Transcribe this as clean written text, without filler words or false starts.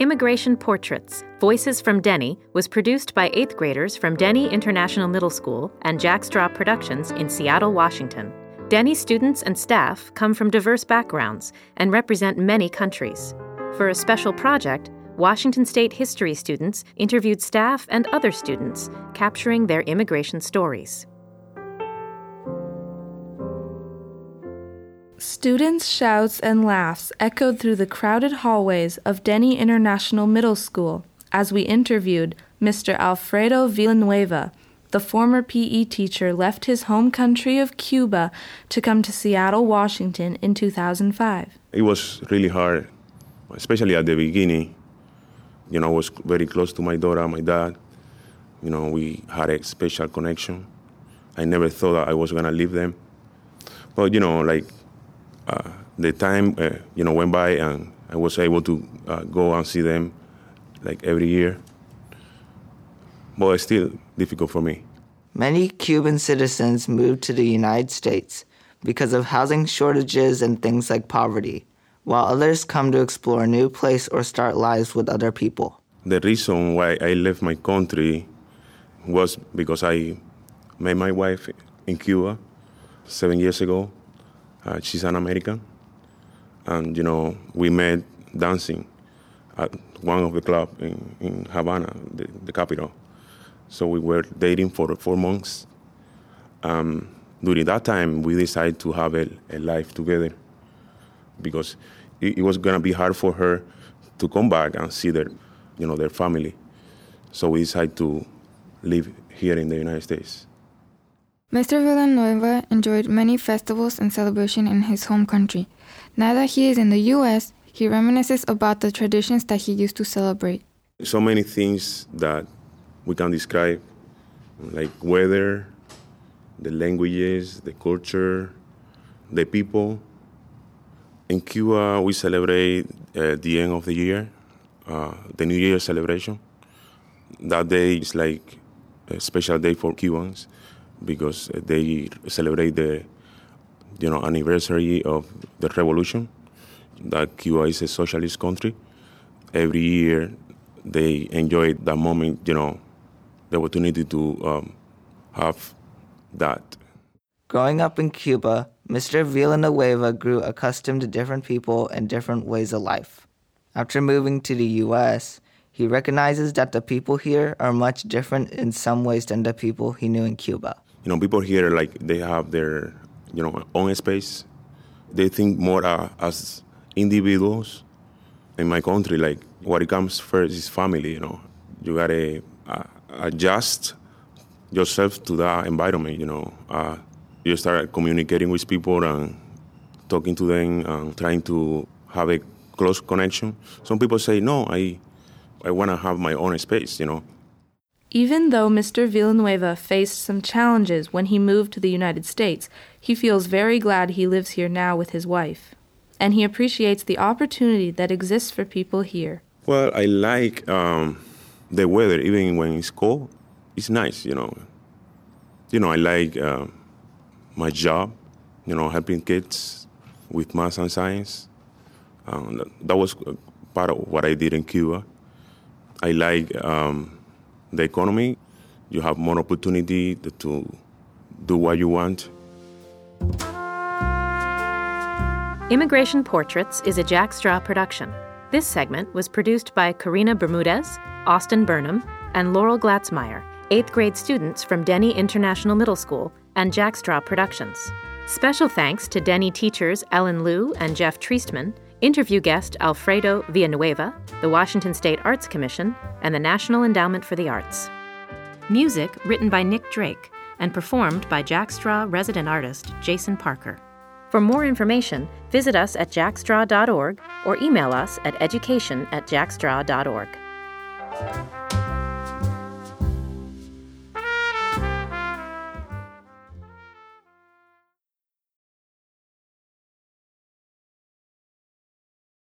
Immigration Portraits, Voices from Denny was produced by 8th graders from Denny International Middle School and Jack Straw Productions in Seattle, Washington. Denny students and staff come from diverse backgrounds and represent many countries. For a special project, Washington State history students interviewed staff and other students, capturing their immigration stories. Students' shouts and laughs echoed through the crowded hallways of Denny International Middle School as we interviewed Mr. Alfredo Villanueva. The former PE teacher left his home country of Cuba to come to Seattle, Washington in 2005. It was really hard, especially at the beginning. I was very close to my daughter, my dad. We had a special connection. I never thought that I was going to leave them. But, the time, went by and I was able to go and see them every year. But it's still difficult for me. Many Cuban citizens moved to the United States because of housing shortages and things like poverty, while others come to explore a new place or start lives with other people. The reason why I left my country was because I met my wife in Cuba 7 years ago. She's an American. And, we met dancing at one of the clubs in Havana, the capital. So we were dating for 4 months. During that time, we decided to have a life together because it was going to be hard for her to come back and see their family. So we decided to live here in the United States. Mr. Villanueva enjoyed many festivals and celebrations in his home country. Now that he is in the U.S., he reminisces about the traditions that he used to celebrate. So many things that we can describe, like weather, the languages, the culture, the people. In Cuba, we celebrate the end of the year, the New Year celebration. That day is like a special day for Cubans because they celebrate the anniversary of the revolution. That Cuba is a socialist country. Every year they enjoy that moment, the opportunity to have that. Growing up in Cuba, Mr. Villanueva grew accustomed to different people and different ways of life. After moving to the U.S., he recognizes that the people here are much different in some ways than the people he knew in Cuba. People here, they have their, own space. They think more as individuals. In my country, what comes first is family, You got to adjust yourself to that environment, You start communicating with people and talking to them and trying to have a close connection. Some people say, no, I want to have my own space, Even though Mr. Villanueva faced some challenges when he moved to the United States, he feels very glad he lives here now with his wife. And he appreciates the opportunity that exists for people here. Well, I like the weather, even when it's cold. It's nice, I like my job, helping kids with math and science. That was part of what I did in Cuba. I like the economy. You have more opportunity to do what you want. Immigration Portraits is a Jack Straw production. This segment was produced by Karina Bermudez, Austin Burnham, and Laurel Glatzmeyer, 8th grade students from Denny International Middle School and Jack Straw Productions. Special thanks to Denny teachers Ellen Liu and Jeff Treistman, interview guest Alfredo Villanueva, the Washington State Arts Commission, and the National Endowment for the Arts. Music written by Nick Drake and performed by Jack Straw resident artist Jason Parker. For more information, visit us at jackstraw.org or email us at education@jackstraw.org.